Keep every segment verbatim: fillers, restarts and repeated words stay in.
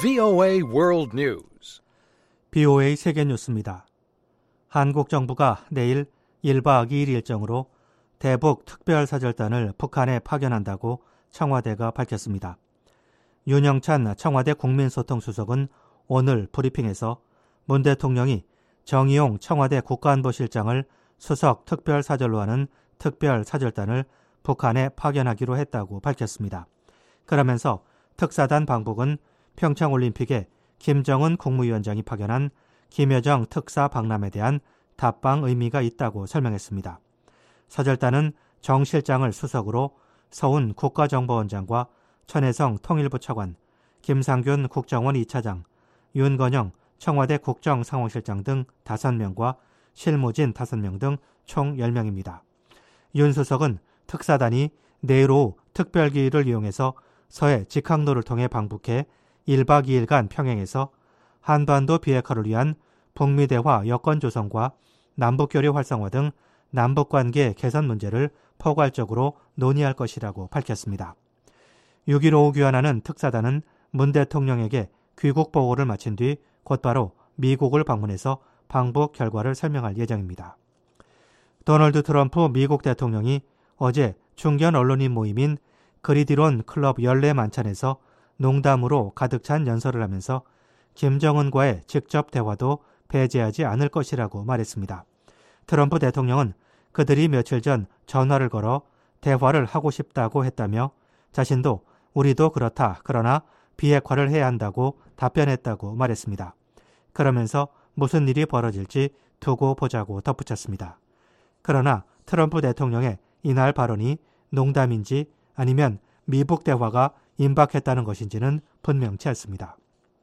브이오에이 World News. 브이오에이 세계 뉴스입니다. 한국 정부가 내일 일 박 이 일 일정으로 대북 특별사절단을 북한에 파견한다고 청와대가 밝혔습니다. 윤영찬 청와대 국민소통수석은 오늘 브리핑에서 문 대통령이 정의용 청와대 국가안보실장을 수석 특별사절로 하는 특별사절단을 북한에 파견하기로 했다고 밝혔습니다. 그러면서 특사단 방북은 평창올림픽에 김정은 국무위원장이 파견한 김여정 특사 박람에 대한 답방 의미가 있다고 설명했습니다. 사절단은 정 실장을 수석으로 서훈 국가정보원장과 천혜성 통일부 차관, 김상균 국정원 이 차장, 윤건영 청와대 국정상황실장 등 다섯 명과 실무진 다섯 명 등 총 열 명입니다. 윤 수석은 특사단이 내일 오후 특별기일을 이용해서 서해 직항로를 통해 방북해 일 박 이 일간 평양에서 한반도 비핵화를 위한 북미 대화 여건 조성과 남북교류 활성화 등 남북관계 개선 문제를 포괄적으로 논의할 것이라고 밝혔습니다. 육 일 오후 귀환하는 특사단은 문 대통령에게 귀국 보고를 마친 뒤 곧바로 미국을 방문해서 방북 결과를 설명할 예정입니다. 도널드 트럼프 미국 대통령이 어제 중견 언론인 모임인 그리디론 클럽 연례 만찬에서 농담으로 가득 찬 연설을 하면서 김정은과의 직접 대화도 배제하지 않을 것이라고 말했습니다. 트럼프 대통령은 그들이 며칠 전 전화를 걸어 대화를 하고 싶다고 했다며 자신도 우리도 그렇다. 그러나 비핵화를 해야 한다고 답변했다고 말했습니다. 그러면서 무슨 일이 벌어질지 두고 보자고 덧붙였습니다. 그러나 트럼프 대통령의 이날 발언이 농담인지 아니면 미북 대화가 임박했다는 것인지는 분명치 않습니다.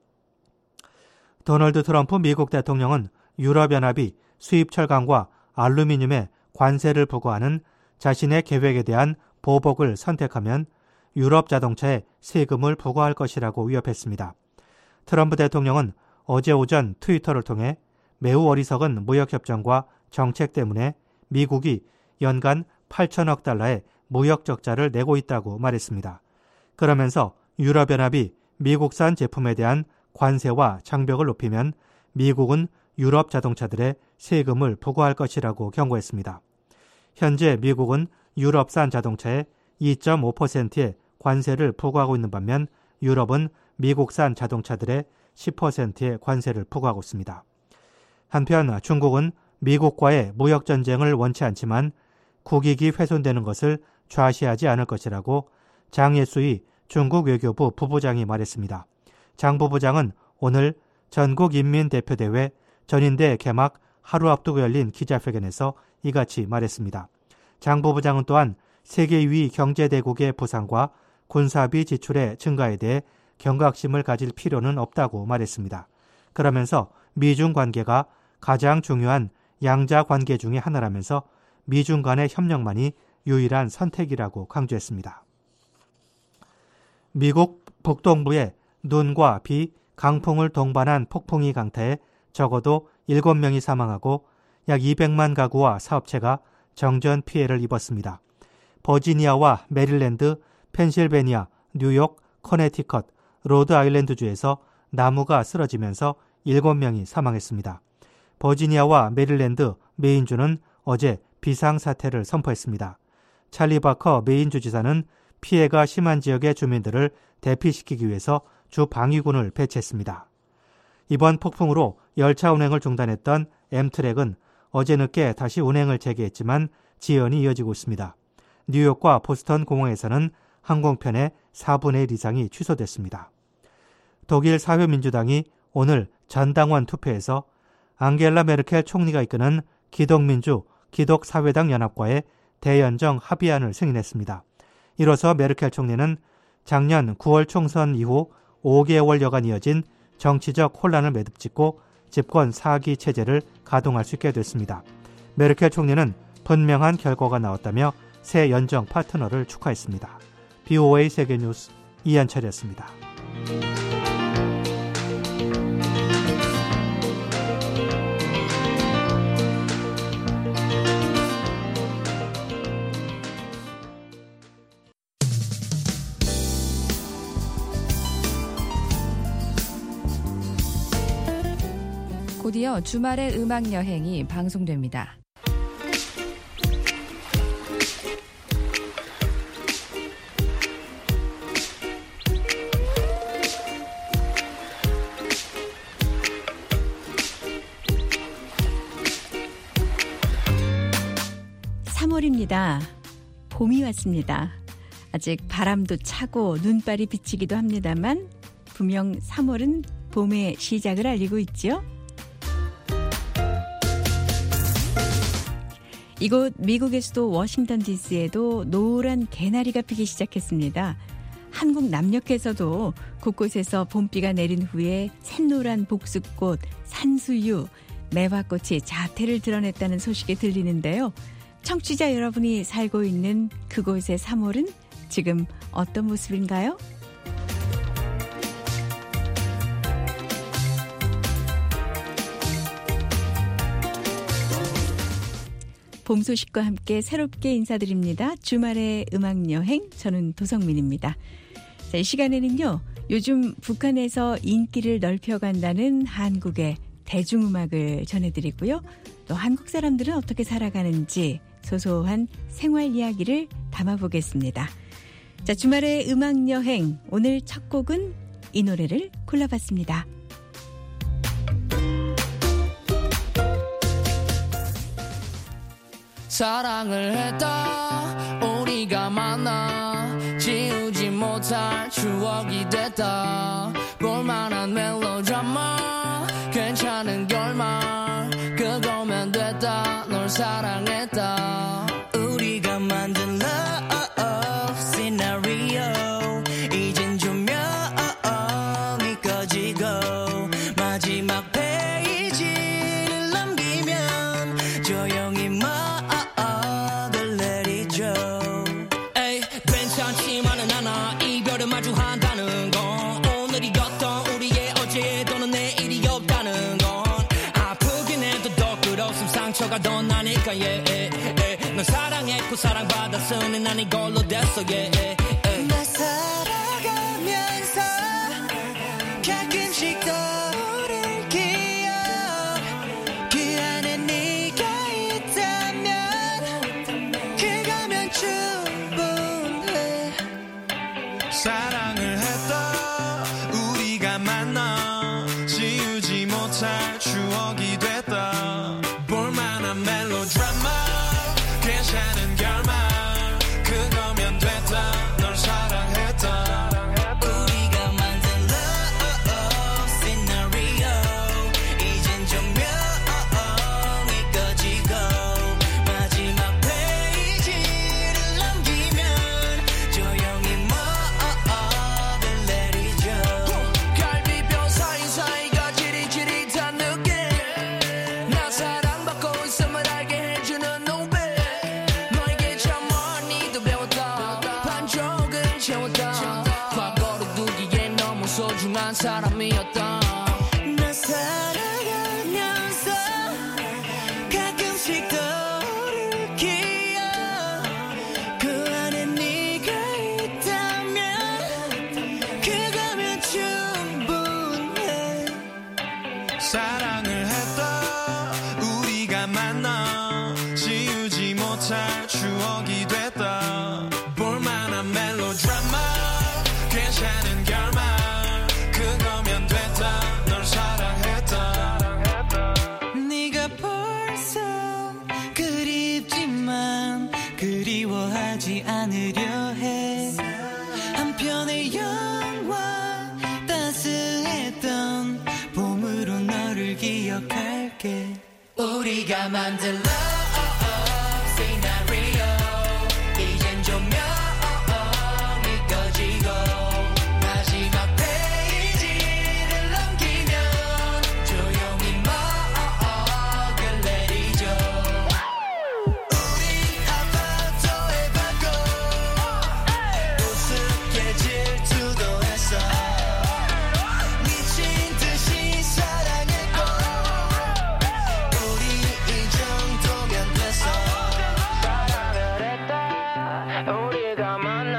도널드 트럼프 미국 대통령은 유럽연합이 수입 철강과 알루미늄에 관세를 부과하는 자신의 계획에 대한 보복을 선택하면 유럽 자동차에 세금을 부과할 것이라고 위협했습니다. 트럼프 대통령은 어제 오전 트위터를 통해 매우 어리석은 무역협정과 정책 때문에 미국이 연간 팔천억 달러의 무역 적자를 내고 있다고 말했습니다. 그러면서 유럽연합이 미국산 제품에 대한 관세와 장벽을 높이면 미국은 유럽 자동차들의 세금을 부과할 것이라고 경고했습니다. 현재 미국은 유럽산 자동차에 이 점 오 퍼센트의 관세를 부과하고 있는 반면 유럽은 미국산 자동차들의 십 퍼센트의 관세를 부과하고 있습니다. 한편 중국은 미국과의 무역전쟁을 원치 않지만 국익이 훼손되는 것을 좌시하지 않을 것이라고 장예수이 중국 외교부 부부장이 말했습니다. 장 부부장은 오늘 전국인민대표대회 전인대 개막 하루 앞두고 열린 기자회견에서 이같이 말했습니다. 장 부부장은 또한 세계 이 위 경제대국의 부상과 군사비 지출의 증가에 대해 경각심을 가질 필요는 없다고 말했습니다. 그러면서 미중 관계가 가장 중요한 양자 관계 중의 하나라면서 미중 간의 협력만이 유일한 선택이라고 강조했습니다. 미국 북동부에 눈과 비, 강풍을 동반한 폭풍이 강타해 적어도 일곱 명이 사망하고 약 이백만 가구와 사업체가 정전 피해를 입었습니다. 버지니아와 메릴랜드, 펜실베니아, 뉴욕, 커네티컷, 로드아일랜드주에서 나무가 쓰러지면서 일곱 명이 사망했습니다. 버지니아와 메릴랜드, 메인주는 어제 비상사태를 선포했습니다. 찰리 바커 메인주 지사는 피해가 심한 지역의 주민들을 대피시키기 위해서 주 방위군을 배치했습니다. 이번 폭풍으로 열차 운행을 중단했던 엠트랙은 어제 늦게 다시 운행을 재개했지만 지연이 이어지고 있습니다. 뉴욕과 보스턴 공항에서는 항공편의 사분의 일 이상이 취소됐습니다. 독일 사회민주당이 오늘 전당원 투표에서 앙겔라 메르켈 총리가 이끄는 기독민주, 기독사회당 연합과의 대연정 합의안을 승인했습니다. 이로써 메르켈 총리는 작년 구월 총선 이후 오 개월여간 이어진 정치적 혼란을 매듭짓고 집권 사 기 체제를 가동할 수 있게 됐습니다. 메르켈 총리는 분명한 결과가 나왔다며 새 연정 파트너를 축하했습니다. 브이오에이 세계뉴스 이한철이었습니다. 곧이어 주말의 음악 여행이 방송됩니다. 삼월입니다. 봄이 왔습니다. 아직 바람도 차고 눈발이 비치기도 합니다만 분명 삼월은 봄의 시작을 알리고 있죠. 이곳 미국의 수도 워싱턴 디씨에도 노란 개나리가 피기 시작했습니다. 한국 남녘에서도 곳곳에서 봄비가 내린 후에 샛노란 복숭꽃, 산수유, 매화꽃이 자태를 드러냈다는 소식이 들리는데요. 청취자 여러분이 살고 있는 그곳의 삼월은 지금 어떤 모습인가요? 봄 소식과 함께 새롭게 인사드립니다. 주말의 음악여행, 저는 도성민입니다. 자, 이 시간에는요, 요즘 북한에서 인기를 넓혀간다는 한국의 대중음악을 전해드리고요. 또 한국 사람들은 어떻게 살아가는지 소소한 생활 이야기를 담아보겠습니다. 자, 주말의 음악여행, 오늘 첫 곡은 이 노래를 골라봤습니다. 사랑을 했다 우리가 만나 지우지 못할 추억이 됐다 볼만한 멜로드라마 괜찮은 결말 그거면 됐다 널 사랑했다 우리가 만든 love scenario 이젠 조명이 꺼지고 마지막 페이지를 넘기면 조용히 괜찮지만은 않아 이별을 마주한다는 건 오늘이 어떤 우리의 어제 또는 내일이 없다는 건 아프긴 해도 더 끝없음 상처가 더 나니까 yeah, yeah, yeah. 널 사랑했고 사랑받았으니 난 이걸로 됐어 yeah, yeah, yeah. 나 살아가면서 가끔씩 떠오를 기억 그 안에 네가 있다면 그거면 충분해 사랑을 했다 우리가 만나 지우지 못할 추억이 됐다 볼만한 멜로드라마 괜찮은 결말 그거면 됐다 널 사랑했다 우리가 만든 love scenario 이젠 조명이 꺼지고 마지막 페이지를 넘기면 조용히 갈비뼈 사이사이가 지릿지릿한 느낌 나 사랑받고 있음을 알게 해주는 눈빛 너에게 참 많이도 배웠다 반쪽은 채웠다 과거로 두기에 너무 소중한 사람이었다 나 살아가면서 가끔씩 떠오를 기억 그 안에 네가 있다면 그거면 충분해 사랑을 했다 우리가 만나 지우지 못할 추억이 됐다 볼만한 멜로드라마 괜찮은 결말 그거면 됐다 널 사랑했다 네가 벌써 그립지만 그리워하지 않으려 해 한편의 영화 따스했던 봄으로 너를 기억할게 우리가 만든 love scenario 이젠 조명이 꺼지고 마지막 페이지를 넘기면 조용히 먹을 내리죠 우린 아파트에 받고 우습게 질투도 했어 미친 듯이 사랑했고 우리 이 정도면 됐어 사랑을 했다 우리가 만나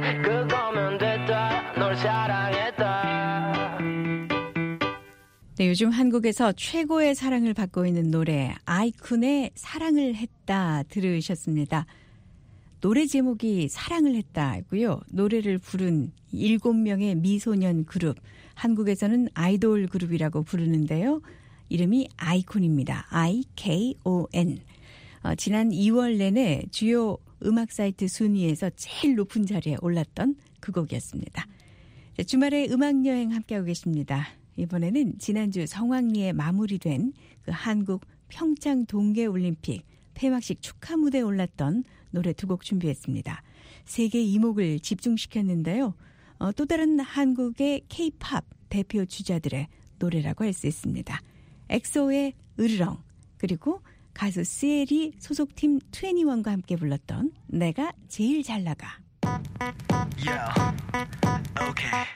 그거면 됐다 널 사랑했다 네, 요즘 한국에서 최고의 사랑을 받고 있는 노래 아이콘의 사랑을 했다 들으셨습니다. 노래 제목이 사랑을 했다고요. 노래를 부른 일곱 명의 미소년 그룹, 한국에서는 아이돌 그룹이라고 부르는데요. 이름이 아이콘입니다. 아이 케이 오 엔. 어, 지난 이월 내내 주요 음악 사이트 순위에서 제일 높은 자리에 올랐던 그 곡이었습니다. 주말에 음악여행 함께하고 계십니다. 이번에는 지난주 성황리에 마무리된 그 한국 평창 동계올림픽 폐막식 축하 무대에 올랐던 노래 두 곡 준비했습니다. 세계 이목을 집중시켰는데요. 어, 또 다른 한국의 K-팝 대표 주자들의 노래라고 할 수 있습니다. 엑소의 으르렁, 그리고 가수 스엘이 소속팀 이십일과 함께 불렀던 내가 제일 잘 나가. Yeah. Okay.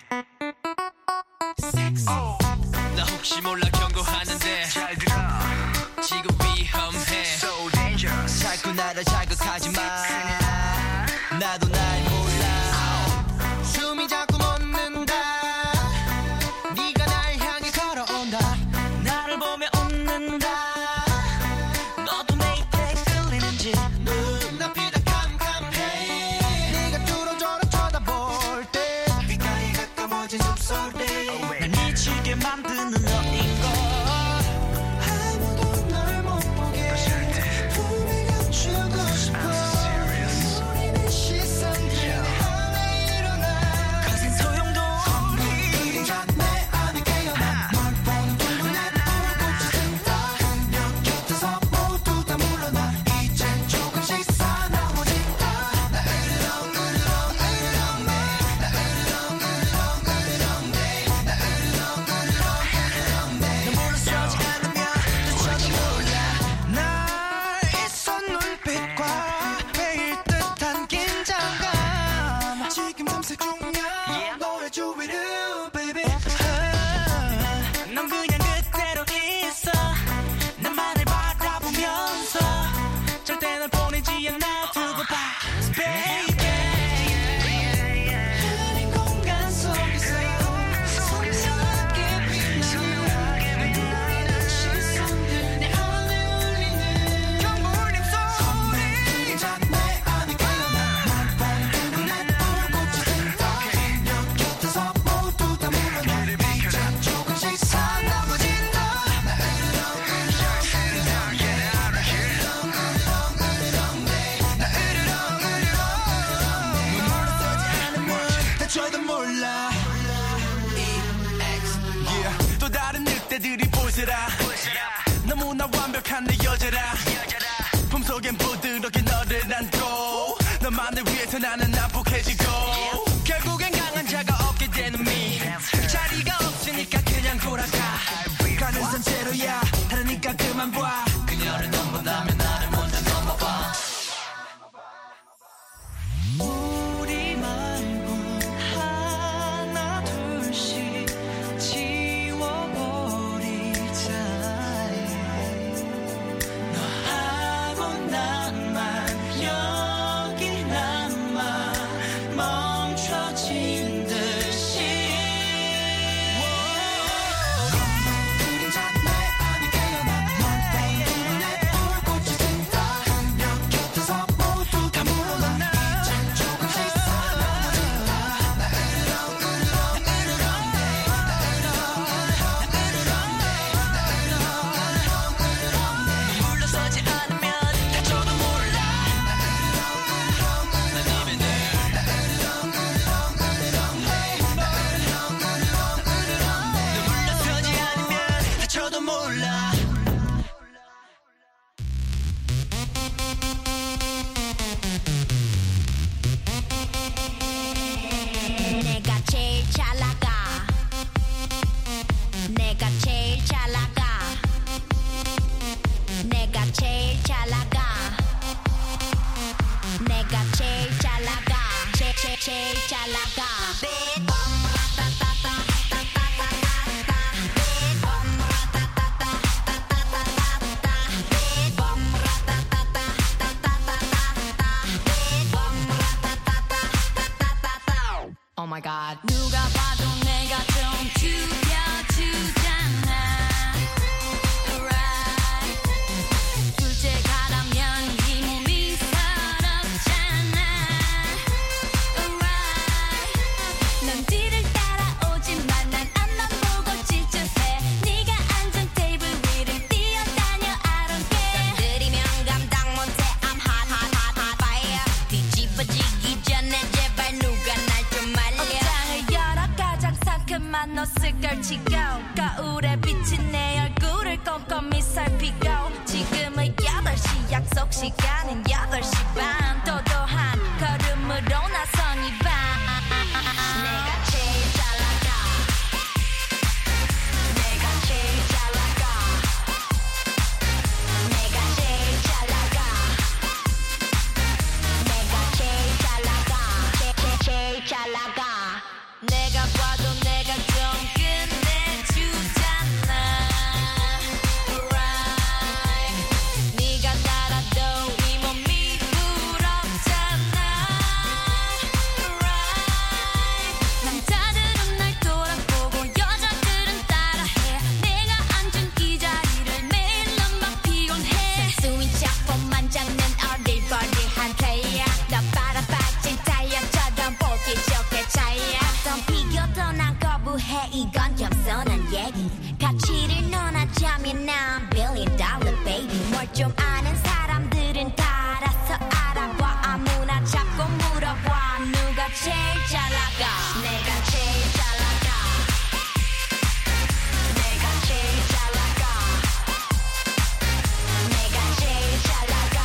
Oh. 나 혹시 몰라 경고하는데 잘 들어. 지금 위험해. So dangerous. 자꾸 나를 자극하지 마. 나도 날 몰라. 숨이 자꾸 멎는다. 네가 날 향해 걸어온다. 나를 보며 웃는다. 너도 내 입에 끌리는지. 눈앞이 다 캄캄해. 네가 뚫어져라 쳐다볼 때 귓가에 가까워진 숨소리. 날 미치게 만드는 너인 걸. 아무도 널 못 보게 품에 감추고 싶어. 우리는 시선들이 안에 일어나. 거센 소용도 없니. 그림자 내 안에 깨어나. 널 보는 눈에 불꽃이 든다. 그녀 곁에서 모두 다 물러나. 이젠 조금씩 사나워진다. 나 으르렁 으르렁 으르렁 내. 나 으르렁 으르렁 으르렁 내. 나 으르렁 으르렁 으르렁 내. 너 물러서지 않으면 너저도 몰라. 날 있어 눈빛과 매일 듯한 긴장감. 지금 탐색 중이야. 노래 주위를 baby. 넌 그냥 그대로 있어. 나만을 바라보면서 절대 널 보내지 않아. 두고 봐 baby. 흐린 공간 속에서 소리스럽게 빛나는 너의 시선들 내 안에 울리는 경물림 소리. 그림자 내 안에 깨어나. 널 보는 눈에 불꽃이 든다. 그녀 곁에서 모두 다 물러나. 이젠 조금씩 사나워진다. 나 으르렁 으르렁 으르렁 get out of here. 으르렁 으르렁 내. 나 으르렁 으르렁 내. 너 물러서지 않으면 다쳐도 몰라. Yeah. 또 다른 늑대들이 보세라. 너무나 완벽한 내 여자라. 품속엔 부드럽게 너를 안고 너만을 위해서 나는 난폭해지고 결국엔 강한 자가 없게 되는 미. 자리가 없으니까 그냥 돌아가. 가는 산채로야 다르니까 그만 봐. 그녀를 넘본다면 나를 먼저 넘어봐. 우리 말고 하나 둘씩 지워버리자. 너하고 나만 여기 남아 멈춰진 듯이. 그림자 내 안에 깨어나. 널 보는 눈에 불꽃이 든다. 그녀 곁에서 모두 다 물러나. 이젠 조금씩 사나워진다. 나 으르렁 으르렁 으르렁 내. 나 으르렁 으르렁 으르렁 내. 나 으르렁 으르렁 으르렁 내. 물러서지 않으면 다쳐도 몰라. 나 으르렁 으르렁 으르렁 내. 나 으르렁 으르렁 으르렁 내. 나 으르렁 으르렁 으르렁 내. 너 물러서지 않으면 다쳐도 몰라. 내가 제일 잘 나가. 내가 제일 잘 나가. 내가 제일 잘 나가. 내가 제일 잘 나가. 제, 제, 제일 잘 나가. Oh my god. 누가 봐도 내가 좀 죽여주잖아. 옷을 걸치고 거울에 비친 내 얼굴을 꼼꼼히 살피고 지금은 여덟 시 약속 시간은 여덟 시 반 도도한 걸음으로 나선 이 밤 내가 제일 잘 나가 내가 제일 잘 나가 내가 제일 잘 나가 내가 제일 잘 나가 제, 제, 제일 잘 나가 내가 봐도 내가 좀 끝내주잖아 right 네가 날아도 네 몸이 부럽잖아 right 남자들은 날 돌아보고 여자들은 따라해 내가 앉은 이 자리를 매일 넌 막 피곤해 순수인 척법만 잡는 어릴버리한 플레이야 너 빨아빠진 타이어처럼 보기 좋게 차이야 비교도 난 거부해 이건 겸손한 얘기 가치를 논하자면 난 billion dollar baby 뭘 좀 아는 사람들은 다 알아서 알아봐 아무나 자꾸 물어봐 누가 제일 잘 나가 내가 제일 잘 나가 내가 제일 잘 나가 내가 제일 잘 나가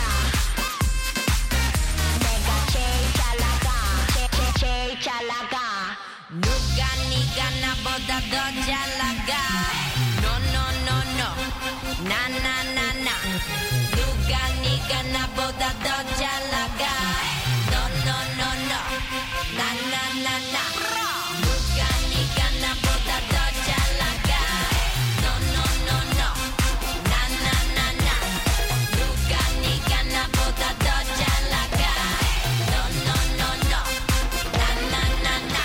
내가 제일 잘 나가 제, 제, 제일 잘 나가 누가 네가 나보다 더 잘 나가 No no no no 나 나 나 나 누가 네가 나보다 더 잘 나가 No no no no 나 나 나 나 누가 네가 나보다 더 잘 나가 No no no no 나 나 나 나 누가 네가 나보다 더 잘 나가 No no no no 나 나 나 나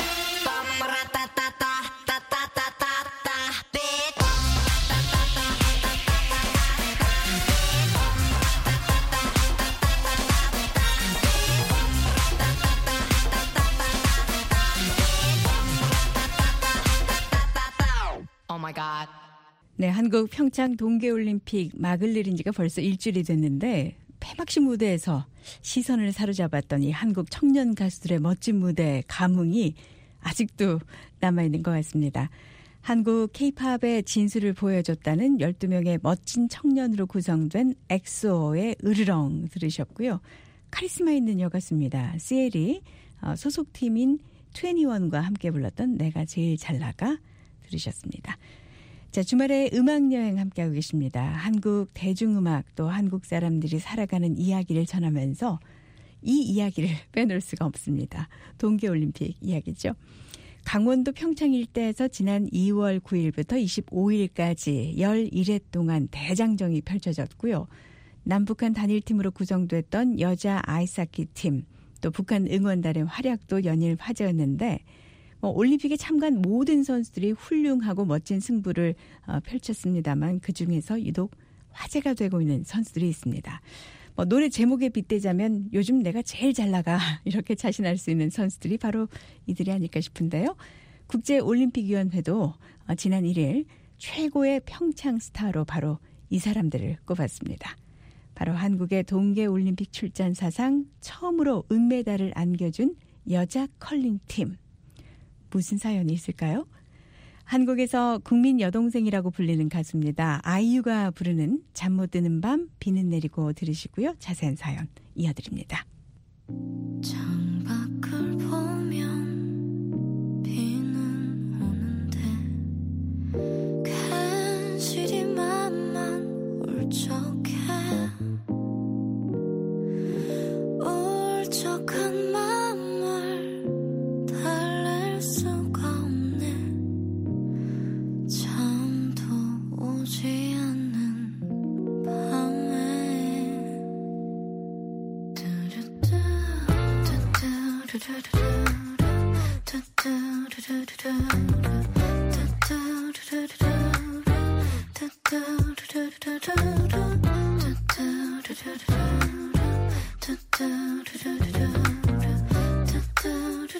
Oh my god. 네, 한국 평창 동계올림픽 막을 내린 지가 벌써 일주일이 됐는데 폐막식 무대에서 시선을 사로잡았던 이 한국 청년 가수들의 멋진 무대 감흥이 아직도 남아있는 것 같습니다. 한국 K-팝의 진수를 보여줬다는 열두 명의 멋진 청년으로 구성된 엑소의 으르렁 들으셨고요. 카리스마 있는 여가수입니다. 시엘이 소속팀인 이십일과 함께 불렀던 내가 제일 잘 나가 들으셨습니다. 자, 주말에 음악여행 함께하고 계십니다. 한국 대중음악 또 한국 사람들이 살아가는 이야기를 전하면서 이 이야기를 빼놓을 수가 없습니다. 동계올림픽 이야기죠. 강원도 평창 일대에서 지난 이월 구일부터 이십오일까지 열일 회 동안 대장정이 펼쳐졌고요. 남북한 단일팀으로 구성됐던 여자 아이스하키 팀, 또 북한 응원단의 활약도 연일 화제였는데 뭐 올림픽에 참가한 모든 선수들이 훌륭하고 멋진 승부를 어, 펼쳤습니다만 그중에서 유독 화제가 되고 있는 선수들이 있습니다. 뭐 노래 제목에 빗대자면 요즘 내가 제일 잘 나가 이렇게 자신할 수 있는 선수들이 바로 이들이 아닐까 싶은데요. 국제올림픽위원회도 어, 지난 일일 최고의 평창 스타로 바로 이 사람들을 꼽았습니다. 바로 한국의 동계올림픽 출전 사상 처음으로 은메달을 안겨준 여자 컬링팀. 무슨 사연이 있을까요? 한국에서 국민 여동생이라고 불리는 가수입니다. 아이유가 부르는 잠 못 드는 밤 비는 내리고 들으시고요. 자세한 사연 이어드립니다. 창밖을 보면 비는 오는데 괜시리 맘만 울적해 울적한 맘을 달랠 수가 없네 잠도 오지 않는 밤에 뚜루뚜 뚜뚜루루루 뚜뚜루루루 뚜뚜루루루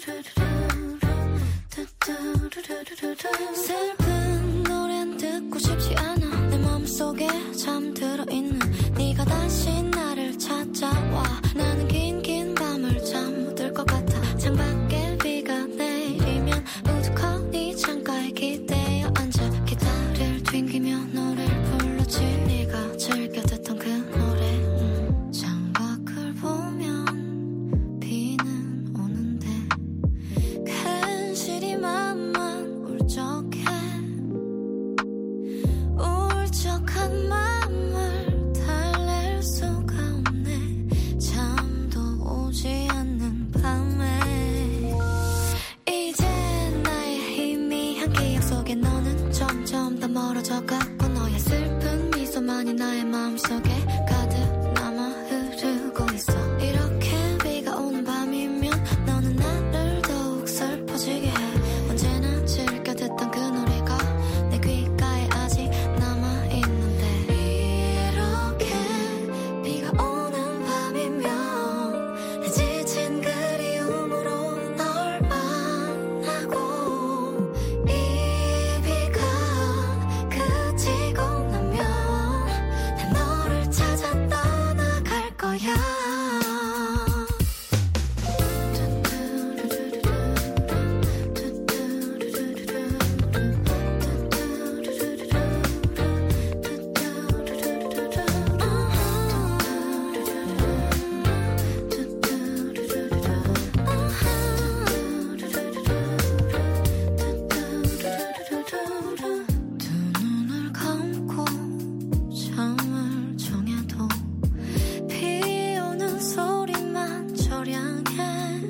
슬픈 노래는 듣고 싶지 않아. 내 마음속에 잠들어 있는 네가 다시 나를 찾아와. 나는 긴 긴 밤을 잠 못 들 것 같아. 창밖에 비가 내리면 우두커니 창가에 기대어 앉아 기타를 튕기며 노래를 불렀지. 네가 즐겨 듣던 그 노래. 음. 창밖을 보면 비는 오는데 괜시리 맘만 울적해. 울적한 맘을 달랠 수가 없네. 잠도 오지 않는 밤에 이제 나의 희미한 기억 속에 너는 점점 더 멀어져가고 너의 슬픈 미소만이 나의 마음속에 가득 남아 흐르고 있어. 이렇게 비가 오는 밤이면 너는 나를 더욱 슬퍼지게 해. 언제나 즐겨 듣던 그 노래가 내 귓가에 아직 남아있는데 이렇게 비가 오는 밤이면 내 지친 그리움으로 널 만나고 이 비가 그치고 나면 난 너를 찾아 떠나갈 거야. 두 눈을 감고 잠을 정해도 비 오는 소리만 저량해.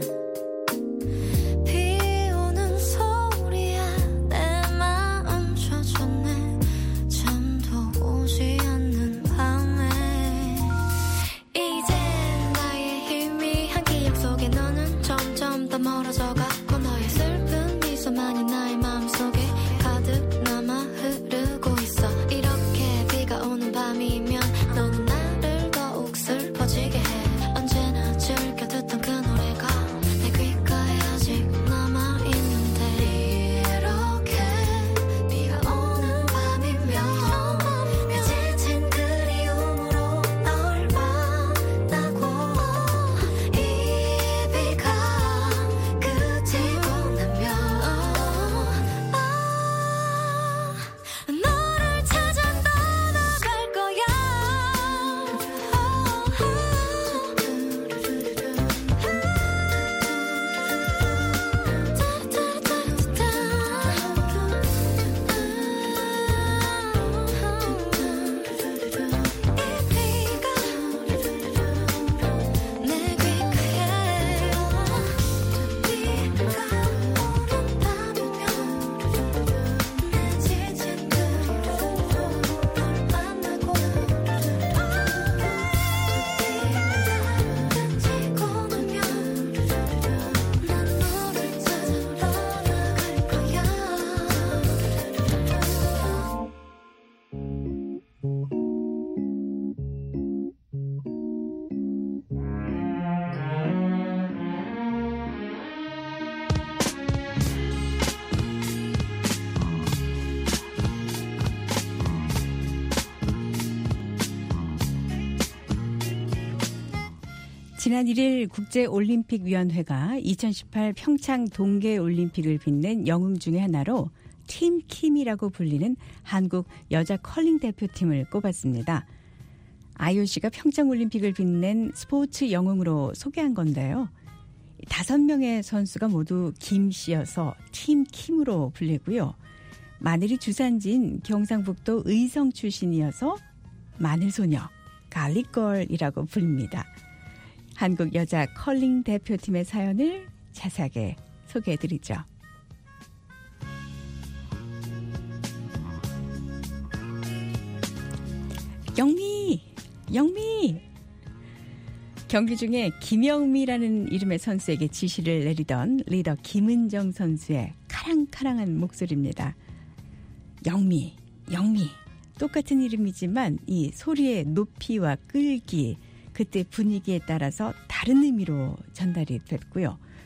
비 오는 소리에 내 마음 젖었네. 잠도 오지 않는 밤에 이제 나의 희미한 기억 속에 너는 점점 더 멀어져가고 너의 슬픈 미소만이 나의 마음속에 가득 남아 흐르고 있어. 이렇게 비가 오는 밤이면 너는 나를 더욱 슬퍼지게 해. 언제나 즐겨 듣던 그 노래가 내 귓가에 아직 남아있는데 이렇게 비가 오는 밤이면 내 지친 그리움으로 널 만나고 이 비가 그치고 나면 너를 찾아 떠나갈 거야. 지난 일 일 국제올림픽위원회가 이천십팔 평창 동계올림픽을 빛낸 영웅 중에 하나로 팀 킴이라고 불리는 한국 여자 컬링 대표팀을 꼽았습니다. 아이오씨가 평창올림픽을 빛낸 스포츠 영웅으로 소개한 건데요. 다섯 명의 선수가 모두 김 씨여서 팀 킴으로 불리고요. 마늘이 주산지인 경상북도 의성 출신이어서 마늘소녀, 갈릭걸이라고 불립니다. 한국 여자 컬링 대표팀의 사연을 자세하게 소개해드리죠. 영미! 영미! 경기 중에 김영미라는 이름의 선수에게 지시를 내리던 리더 김은정 선수의 카랑카랑한 목소리입니다. 영미, 영미. 똑같은 이름이지만 이 소리의 높이와 끌기, 그때 분위기에 따라서 다른 의미로 전달이 됐고요.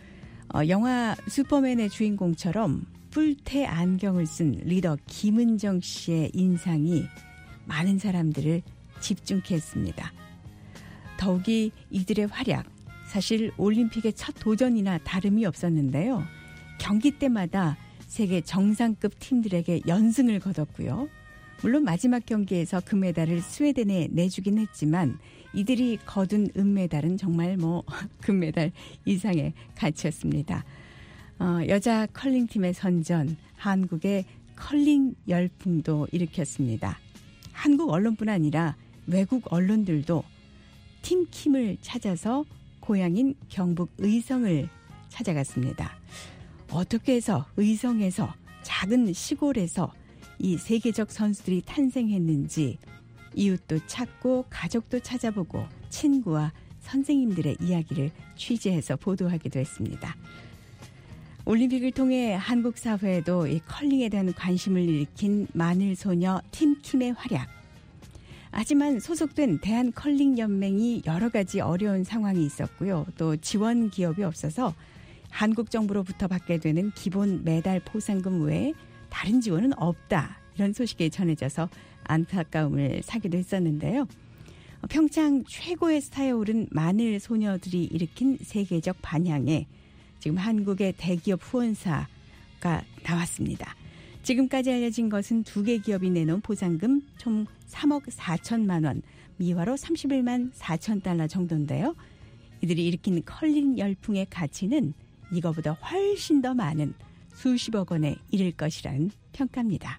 어, 영화 슈퍼맨의 주인공처럼 뿔테 안경을 쓴 리더 김은정 씨의 인상이 많은 사람들을 집중케 했습니다. 더욱이 이들의 활약, 사실 올림픽의 첫 도전이나 다름이 없었는데요. 경기 때마다 세계 정상급 팀들에게 연승을 거뒀고요. 물론 마지막 경기에서 금메달을 스웨덴에 내주긴 했지만 이들이 거둔 은메달은 정말 뭐 금메달 이상의 가치였습니다. 어, 여자 컬링팀의 선전, 한국의 컬링 열풍도 일으켰습니다. 한국 언론뿐 아니라 외국 언론들도 팀킴을 찾아서 고향인 경북 의성을 찾아갔습니다. 어떻게 해서 의성에서 작은 시골에서 이 세계적 선수들이 탄생했는지 이웃도 찾고 가족도 찾아보고 친구와 선생님들의 이야기를 취재해서 보도하기도 했습니다. 올림픽을 통해 한국 사회에도 이 컬링에 대한 관심을 일으킨 마늘소녀 팀킴의 활약. 하지만 소속된 대한컬링연맹이 여러 가지 어려운 상황이 있었고요. 또 지원 기업이 없어서 한국 정부로부터 받게 되는 기본 메달 포상금 외에 다른 지원은 없다. 이런 소식이 전해져서 안타까움을 사기도 했었는데요. 평창 최고의 스타에 오른 마늘 소녀들이 일으킨 세계적 반향에 지금 한국의 대기업 후원사가 나왔습니다. 지금까지 알려진 것은 두 개 기업이 내놓은 보상금 총 삼억 사천만 원, 미화로 삼십일만 사천 달러 정도인데요. 이들이 일으킨 컬링 열풍의 가치는 이거보다 훨씬 더 많은 수십억 원에 이를 것이라는 평가입니다.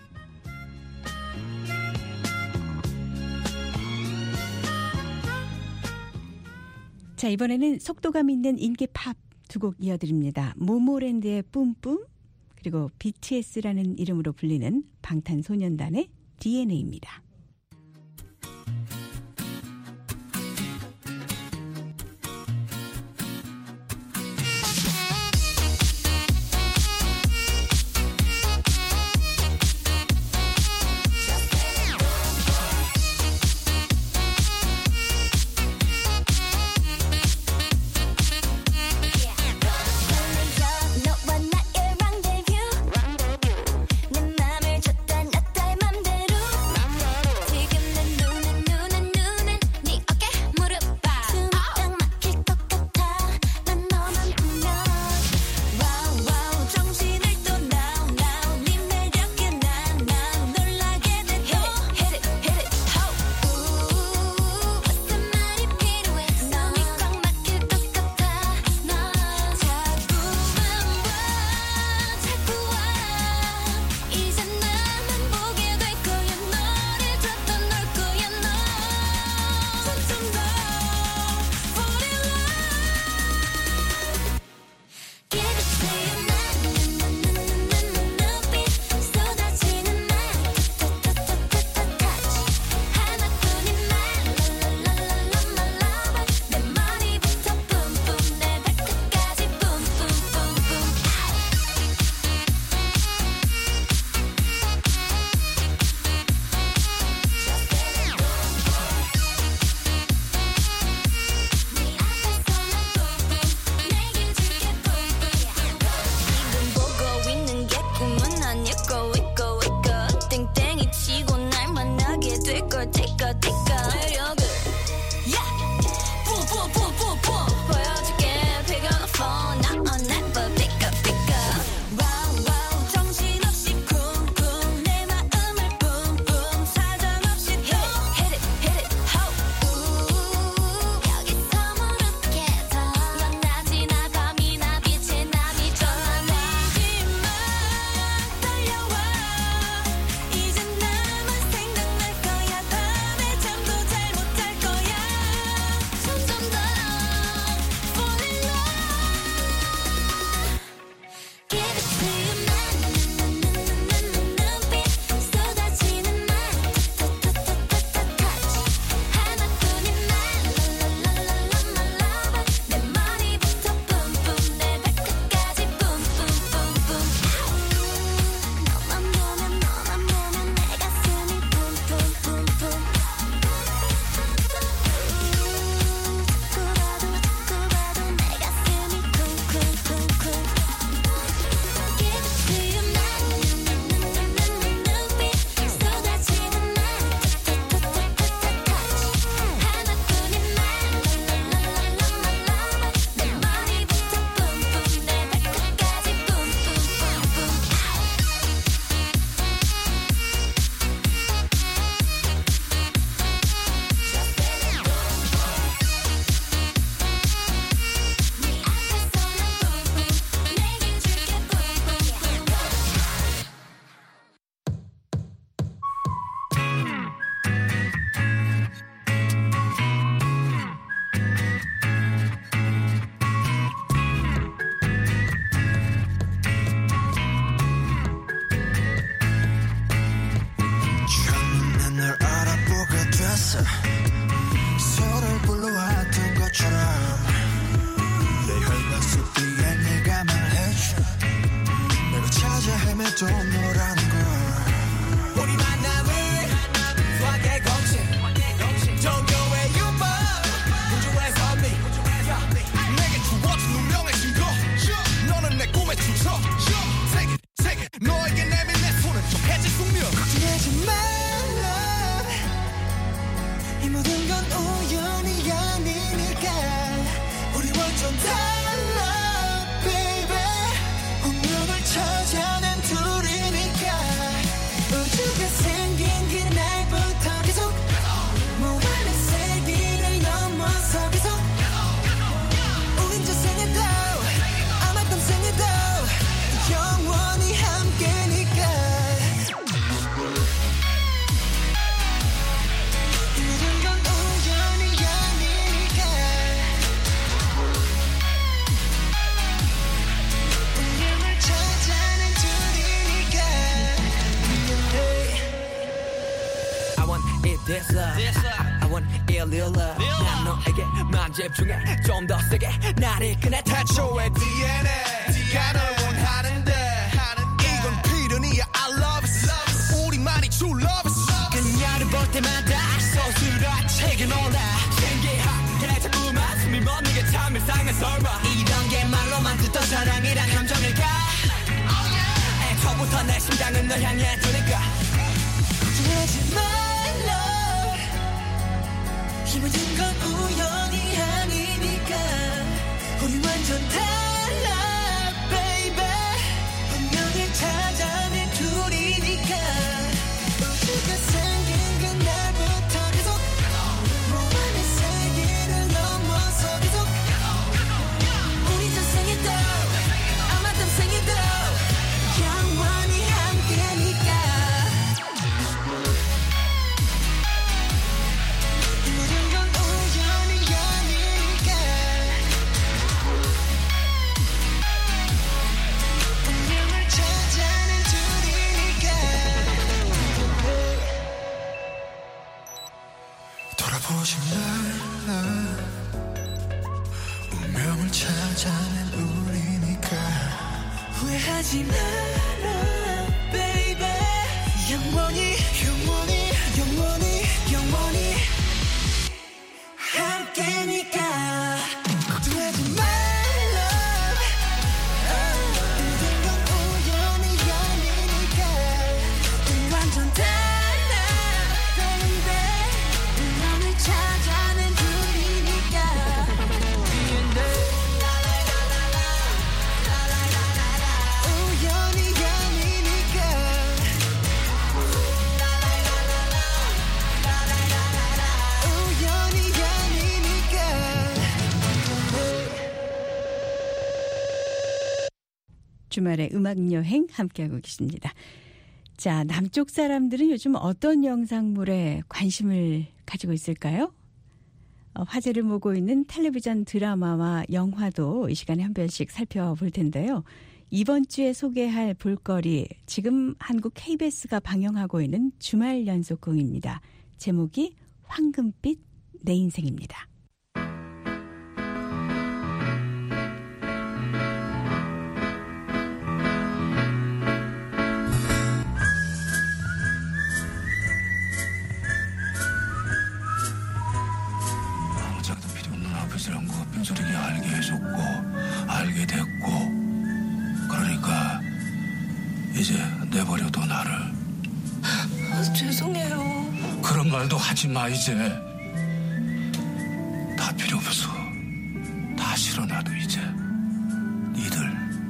자, 이번에는 속도감 있는 인기 팝 두 곡 이어드립니다. 모모랜드의 뿜뿜, 그리고 비티에스라는 이름으로 불리는 방탄소년단의 디엔에이입니다. 이제 나만 생각날 거야. 밤에 잠 talk, talk. Take it, take it. 너에게 내민 내 손은 좀 해질 숙명. 걱정하지 말라. 이 모든 건 우연이 아니니까. 우리 완전 달라, baby. 운명을 찾아낸 둘이니까. 우주가 생긴 그날부터 계속 무한의 세기를 넘어서 계속 우린 저 생에도 아마 땀 생에도 영원히 함께니까. 이 모든 건 우연이 아니니까. 운명을 찾아낸 둘이니까. I want it this love I want it real love 난 너에게만 집중해 좀 더 세게 날 이끄네 태초의 디엔에이 가 널 원하는데 이건 필연이야 I love it 우리만이 true love it 그녀를 볼 때마다 서술화책에 놀라 신기하게 자꾸만 숨이 멎는 게 참 이상한 설마 이런 게 말로만 듣던 사랑이란 감정일까 애초부터 내 심장은 널 향해 두니까 걱정하지 말라 이 모든 건 우연이 아니니까 우리 완전 달라 baby 운명을 찾아낸 둘이니까 우주가 생긴 그날부터 계속 무한의 세계를 넘어서 계속 우리 저 생에도 아마 다음 생에도 영원히 함께니까 이 모든 건 우연이 아니니까 운명을 찾아낸 둘이니까 돌아보지 말라 운명을 찾아낸 우리니까 후회하지 마라 baby 영원히 영원히 영원히 영원히 함께니까 걱정하지 말라 모든 건 우연이 아니니까 우리 완전 달라 baby 운명을 찾아낸 둘이니까 우연이 아니니까 우연이 아니니까 주말의 음악여행 함께하고 계십니다. 자, 남쪽 사람들은 요즘 어떤 영상물에 관심을 가지고 있을까요? 어, 화제를 모으고 있는 텔레비전 드라마와 영화도 이 시간에 한 편씩 살펴볼 텐데요. 이번 주에 소개할 볼거리, 지금 한국 케이비에스가 방영하고 있는 주말 연속극입니다. 제목이 황금빛 내 인생입니다. 아무짝도 필요 없는 앞에서란 거 빈소리게 알게 해줬고 알게 됐고 그러니까 이제 내버려둬 나를. 아, 죄송해요. 그런 말도 하지 마 이제. 다 필요 없어. 다 싫어 나도 이제. 니들.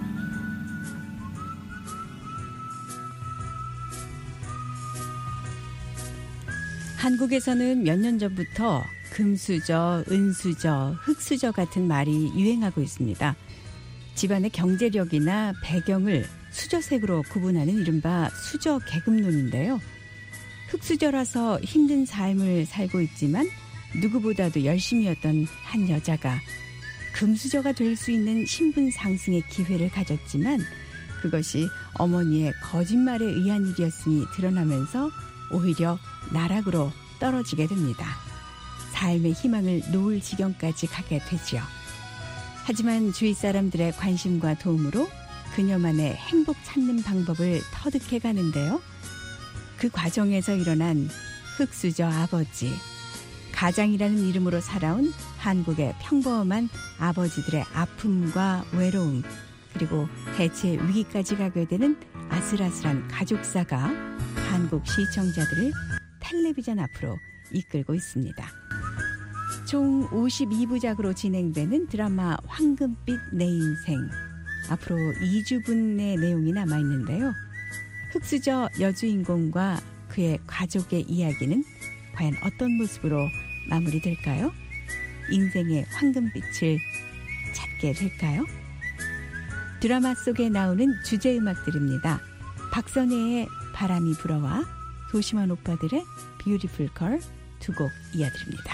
한국에서는 몇 년 전부터 금수저, 은수저, 흑수저 같은 말이 유행하고 있습니다. 집안의 경제력이나 배경을 수저색으로 구분하는 이른바 수저 계급론인데요. 흑수저라서 힘든 삶을 살고 있지만 누구보다도 열심히였던 한 여자가 금수저가 될 수 있는 신분 상승의 기회를 가졌지만 그것이 어머니의 거짓말에 의한 일이었음이 드러나면서 오히려 나락으로 떨어지게 됩니다. 삶의 희망을 놓을 지경까지 가게 되지요. 하지만 주위 사람들의 관심과 도움으로 그녀만의 행복 찾는 방법을 터득해 가는데요. 그 과정에서 일어난 흑수저 아버지, 가장이라는 이름으로 살아온 한국의 평범한 아버지들의 아픔과 외로움, 그리고 대체 위기까지 가게 되는 아슬아슬한 가족사가 한국 시청자들을 텔레비전 앞으로 이끌고 있습니다. 총 오십이 부작으로 진행되는 드라마 황금빛 내 인생. 앞으로 이 주분의 내용이 남아있는데요. 흑수저 여주인공과 그의 가족의 이야기는 과연 어떤 모습으로 마무리될까요? 인생의 황금빛을 찾게 될까요? 드라마 속에 나오는 주제음악들입니다. 박선혜의 바람이 불어와 도심원 오빠들의 뷰티풀 걸 두 곡 이어드립니다.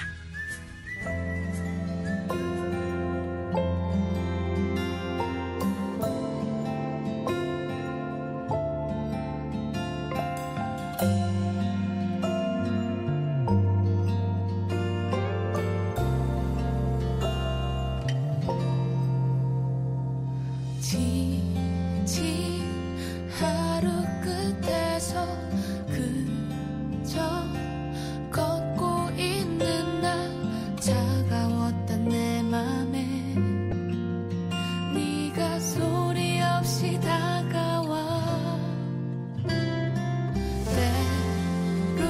하루 끝에서 그저 걷고 있는 나 차가웠던 내 맘에 네가 소리 없이 다가와 때로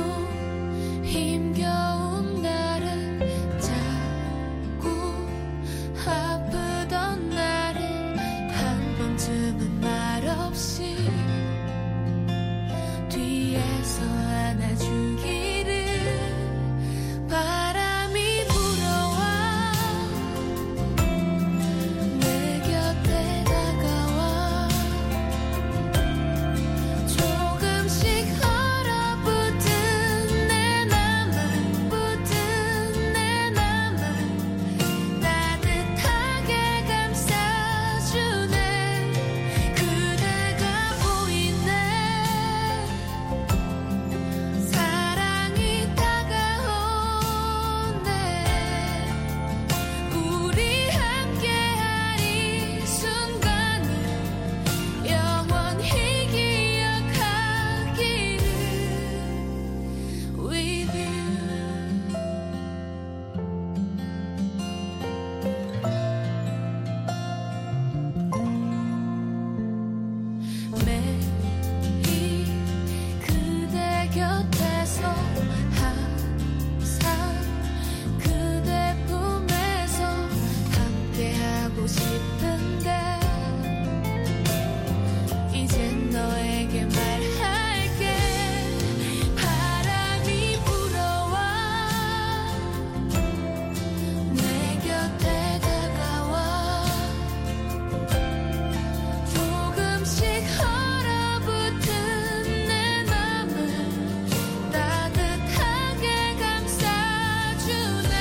힘겨운 날은 자꾸 아프던 날은 한 번쯤은 말없이 뒤에서 안아주기를 바람이 불어와 내 곁에 다가와 조금씩 얼어붙은 내 맘을 붙은 내 맘을 따뜻하게 감싸주네 그대가 보이네 사랑이 다가오네 우리 함께할 이 순간을 영원히 기억하기를 with you 매일 그대 곁에서 항상 그대 품에서 함께하고 싶은데 이젠 너에게 말할게 바람이 불어와 내 곁에 다가와 조금씩 얼어붙은 내 맘을 따뜻하게 감싸주네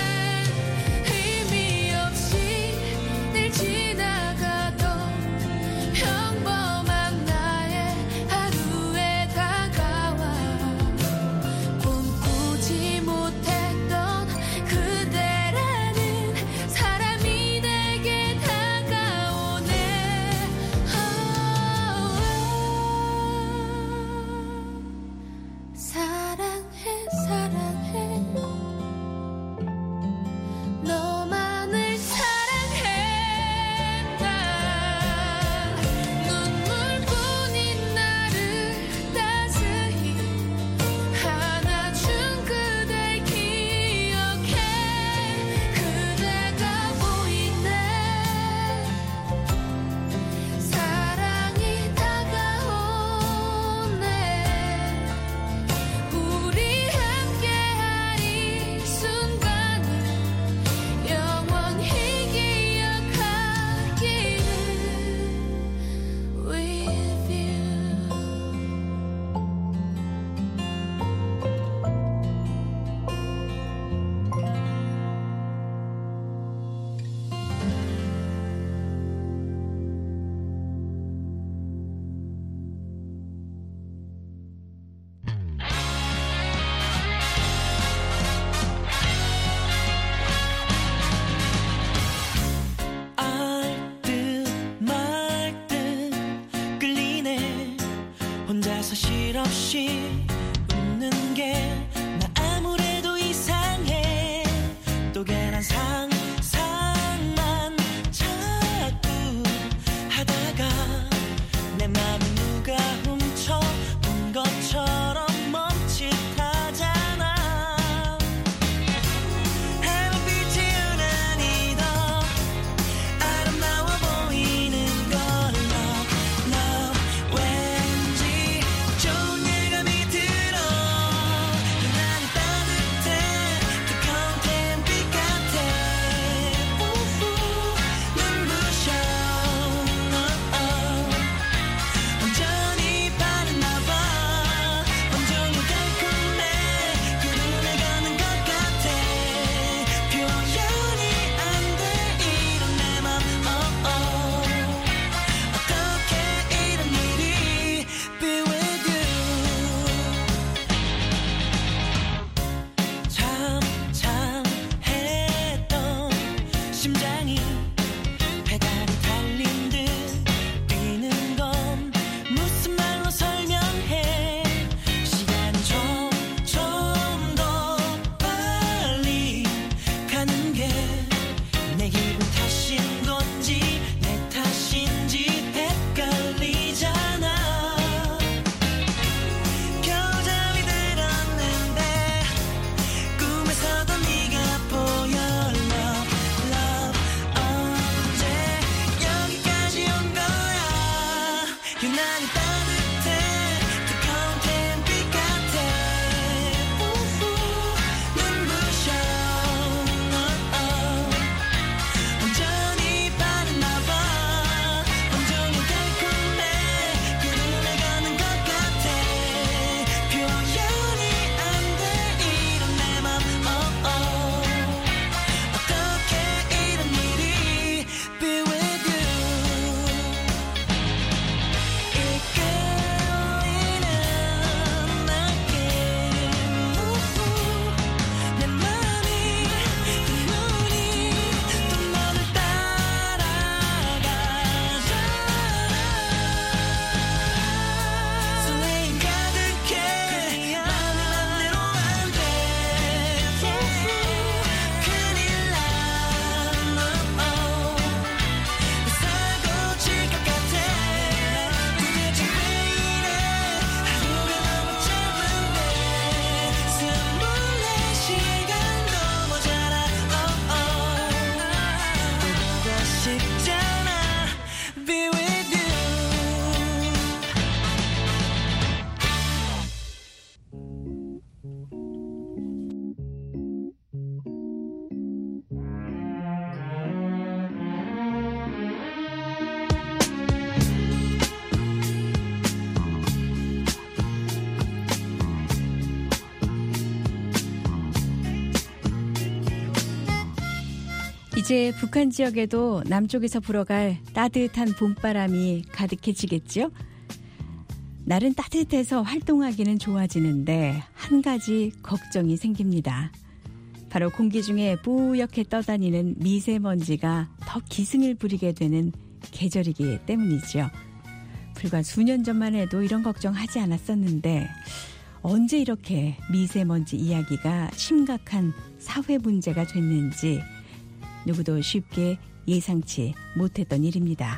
의미 없이 늘 지나가도 평범한 나의 하루에 다가와 꿈꾸지 못했던 그대라는 사람이 내게 다가오네 사랑해 사랑해 너만을 사랑해 나 눈물뿐인 나를 따스히 안아준 그댈 기억해 그대가 보이네 사랑이 다가오네 우리 함께할 이 순간을 영원히 기억하기를 with you 알듯 말듯 끌리네 혼자서 실없이 웃는 게 나 아무래도 이상해 또 괜한 상상만 자꾸 하다가 유난히 따뜻해 뜨거운 캔빛 같아 우후 눈부셔 oh, oh. 완전히 반했나봐 온종일 달콤해 구름에 가는 것 같아 표현이 안 돼 이런 내 맘 oh, oh. 어떻게 이런 일이 be with you 이끌리는 날개 우후 내 맘이 네 눈이 또 너를 따라가잖아 설레임 가득해 맘이 맘대로 안돼 큰일 나 살고 질 것 같아 도대체 왜 이래 하루가 너무 짧은데 스물네 시간도 모자라 oh, oh. 또 보고 싶잖아 be with you 이제 북한 지역에도 남쪽에서 불어갈 따뜻한 봄바람이 가득해지겠죠? 날은 따뜻해서 활동하기는 좋아지는데 한 가지 걱정이 생깁니다. 바로 공기 중에 뿌옇게 떠다니는 미세먼지가 더 기승을 부리게 되는 계절이기 때문이죠. 불과 수년 전만 해도 이런 걱정하지 않았었는데 언제 이렇게 미세먼지 이야기가 심각한 사회 문제가 됐는지 누구도 쉽게 예상치 못했던 일입니다.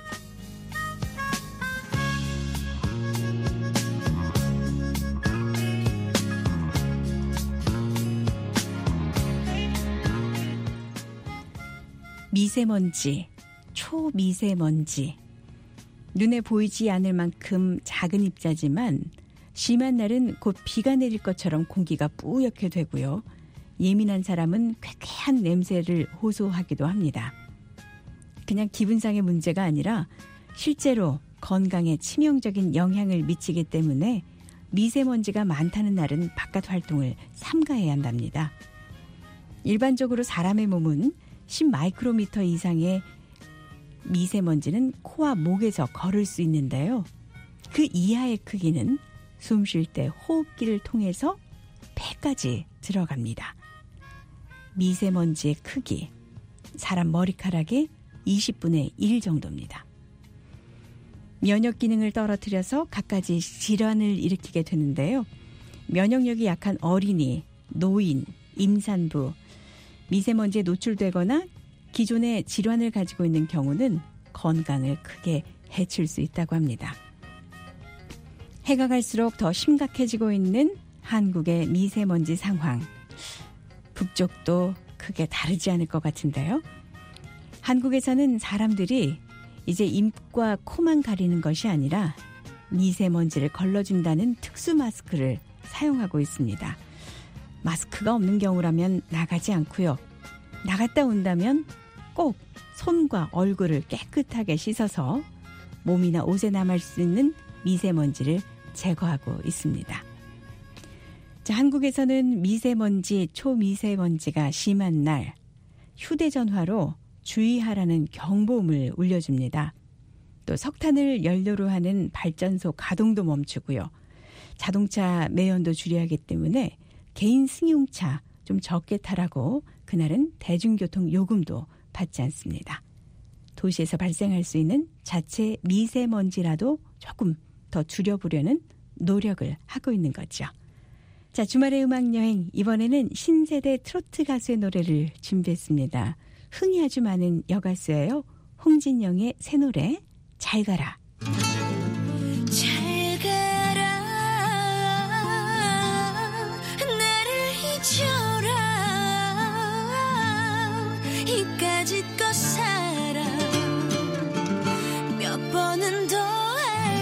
미세먼지, 초미세먼지. 눈에 보이지 않을 만큼 작은 입자지만 심한 날은 곧 비가 내릴 것처럼 공기가 뿌옇게 되고요. 예민한 사람은 쾌쾌한 냄새를 호소하기도 합니다. 그냥 기분상의 문제가 아니라 실제로 건강에 치명적인 영향을 미치기 때문에 미세먼지가 많다는 날은 바깥 활동을 삼가해야 한답니다. 일반적으로 사람의 몸은 십 마이크로미터 이상의 미세먼지는 코와 목에서 걸을 수 있는데요. 그 이하의 크기는 숨 쉴 때 호흡기를 통해서 폐까지 들어갑니다. 미세먼지의 크기, 사람 머리카락의 이십분의 일 정도입니다. 면역 기능을 떨어뜨려서 갖가지 질환을 일으키게 되는데요. 면역력이 약한 어린이, 노인, 임산부, 미세먼지에 노출되거나 기존의 질환을 가지고 있는 경우는 건강을 크게 해칠 수 있다고 합니다. 해가 갈수록 더 심각해지고 있는 한국의 미세먼지 상황. 북쪽도 크게 다르지 않을 것 같은데요. 한국에서는 사람들이 이제 입과 코만 가리는 것이 아니라 미세먼지를 걸러준다는 특수 마스크를 사용하고 있습니다. 마스크가 없는 경우라면 나가지 않고요. 나갔다 온다면 꼭 손과 얼굴을 깨끗하게 씻어서 몸이나 옷에 남을 수 있는 미세먼지를 제거하고 있습니다. 자, 한국에서는 미세먼지, 초미세먼지가 심한 날 휴대전화로 주의하라는 경보음을 울려줍니다. 또 석탄을 연료로 하는 발전소 가동도 멈추고요. 자동차 매연도 줄여야 하기 때문에 개인 승용차 좀 적게 타라고 그날은 대중교통 요금도 받지 않습니다. 도시에서 발생할 수 있는 자체 미세먼지라도 조금 더 줄여보려는 노력을 하고 있는 거죠. 자, 주말의 음악여행, 이번에는 신세대 트로트 가수의 노래를 준비했습니다. 흥이 아주 많은 여가수예요. 홍진영의 새 노래 잘 가라. 잘 가라 나를 잊어라 이까짓 것 살아 몇 번은 더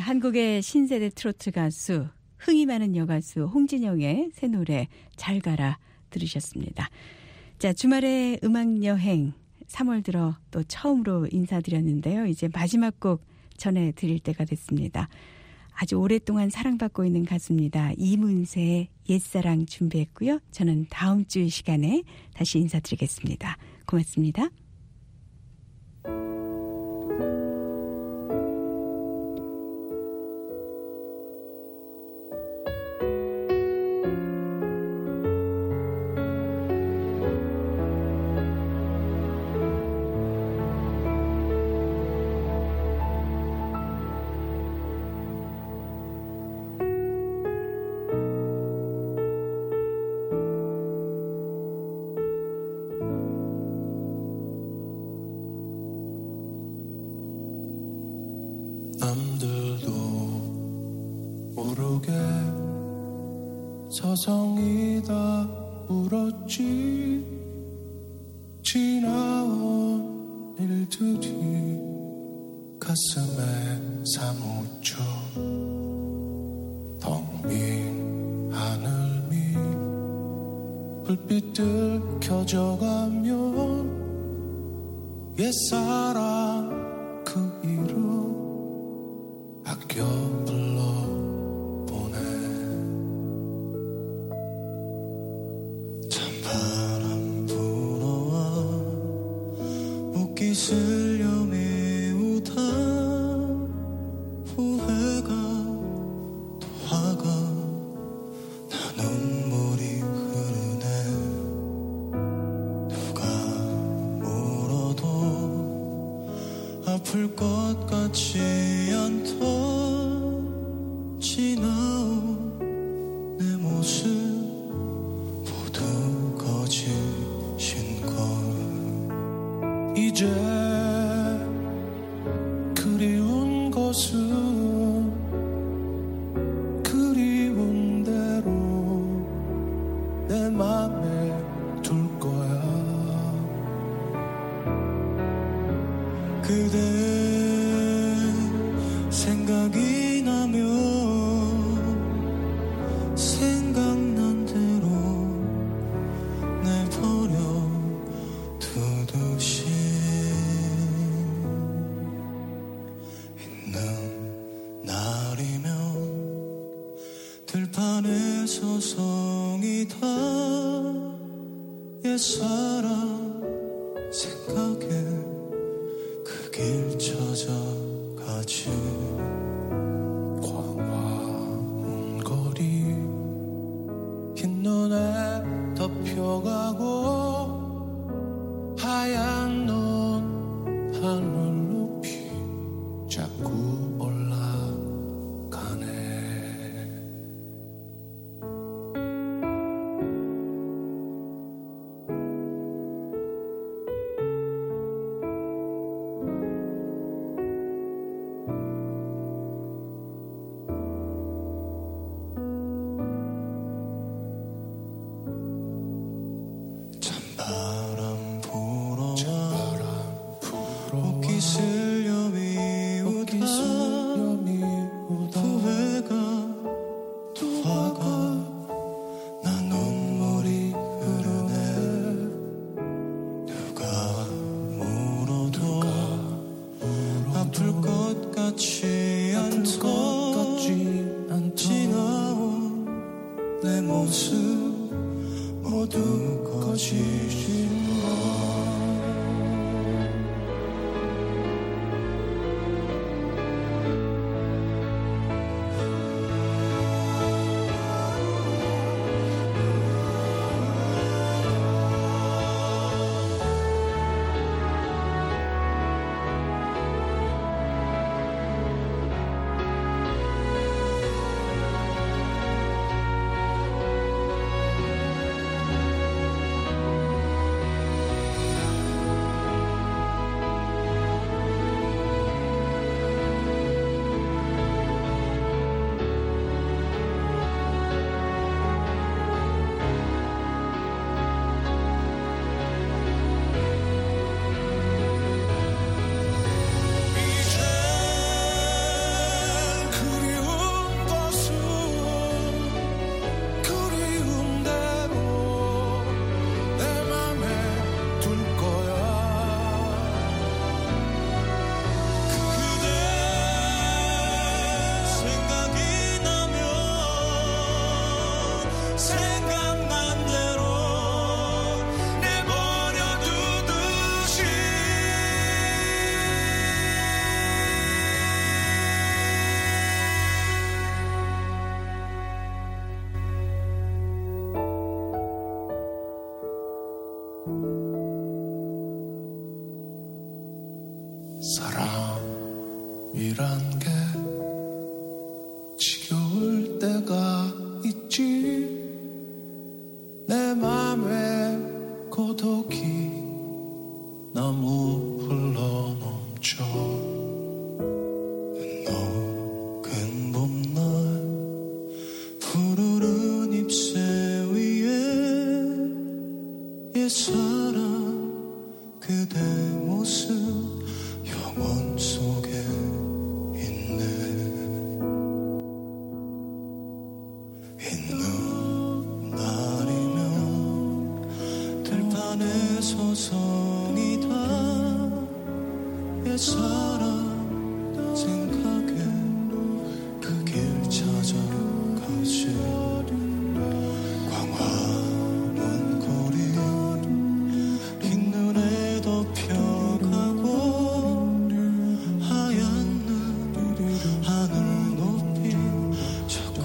한국의 신세대 트로트 가수, 흥이 많은 여가수 홍진영의 새 노래 잘 가라 들으셨습니다. 자, 주말의 음악여행 삼월 들어 또 처음으로 인사드렸는데요. 이제 마지막 곡 전해드릴 때가 됐습니다. 아주 오랫동안 사랑받고 있는 가수입니다. 이문세의 옛사랑 준비했고요. 저는 다음 주 시간에 다시 인사드리겠습니다. 고맙습니다. 남들도 모르게 서성이 다 울었지. 지나온 일들이 가슴에 사무쳐 텅 빈 하늘 위 불빛들 켜져가면 옛사랑 그 이름 아껴 불러보네. 찬바람 불어와 웃기 슬려 메우다 후회가 또 화가 나 눈물이 흐르네. 누가 울어도 아플 것 같지 않던 지나온 내 모습 모두 거짓인 걸. 이제 그리운 것은 그리운 대로 내 맘에 둘 거야. 그대 생각이 나면 생각난 대로 내버려 두듯이 있는 날이면 들판에 서성이다 옛사랑 생각에 그 길 찾아가지. 광화문 거리 흰 눈에 덮여가고 하얀 눈 하늘 높이 자꾸 올라가네. 바람 불어와 옷기 쓸려 미우다 후회가 또 화가 나 눈물이 흐르네. 누가 물어도 아플 것 같지 않던 지나온 내 모습 모두 거짓인 걸. 생각난 대로 내버려 두듯이 사랑이란 게 지겨울 때가 있지 내 맘에 고독이 너무 흘러넘쳐 녹은 봄날 푸르른 잎새 위에 옛사랑 그대 모습 영혼 속에 있네 있는 날이면 들판에 서성이다 옛사랑 생각에 그 길 찾아가지 광화문 거리 흰 눈에 덮여가고 하얀 눈 하늘 높이 자꾸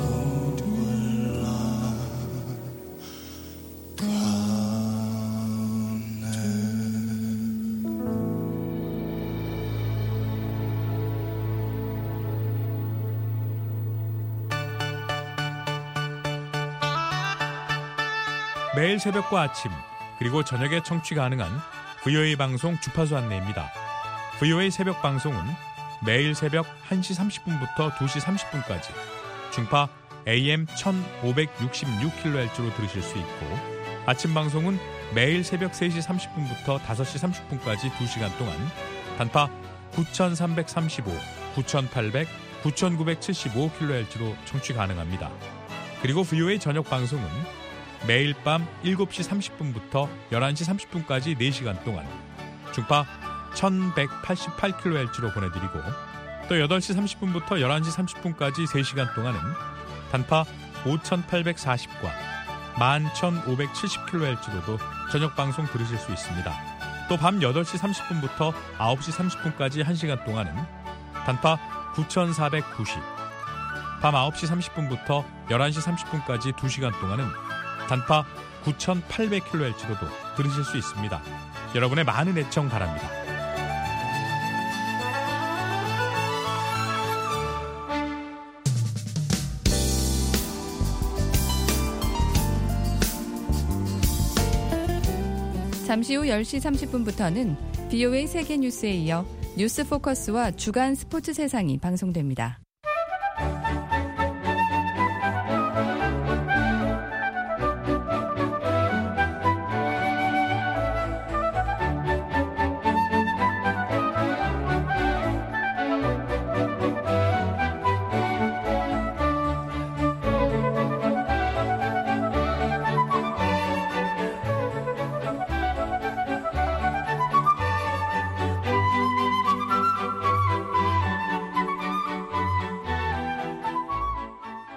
매일 새벽과 아침 그리고 저녁에 청취 가능한 브이오에이 방송 주파수 안내입니다. 브이오에이 새벽 방송은 매일 새벽 한 시 삼십 분부터 두 시 삼십 분까지 중파 에이엠 천오백육십육 킬로헤르츠로 들으실 수 있고 아침 방송은 매일 새벽 세 시 삼십 분부터 다섯 시 삼십 분까지 두 시간 동안 단파 구천삼백삼십오, 구천팔백, 구천구백칠십오 킬로헤르츠로 청취 가능합니다. 그리고 브이오에이 저녁 방송은 매일 밤 일곱 시 삼십 분부터 열한 시 삼십 분까지 네 시간 동안 중파 천백팔십팔 킬로헤르츠로 보내드리고 또 여덟 시 삼십 분부터 열한 시 삼십 분까지 세 시간 동안은 단파 오천팔백사십과 만 천오백칠십 킬로헤르츠로도 저녁 방송 들으실 수 있습니다. 또 밤 여덟 시 삼십 분부터 아홉 시 삼십 분까지 한 시간 동안은 단파 구천사백구십, 밤 아홉 시 삼십 분부터 열한 시 삼십 분까지 두 시간 동안은 단파 구천팔백 킬로헤르츠로도 들으실 수 있습니다. 여러분의 많은 애청 바랍니다. 잠시 후 열 시 삼십 분부터는 브이오에이 세계뉴스에 이어 뉴스 포커스와 주간 스포츠 세상이 방송됩니다.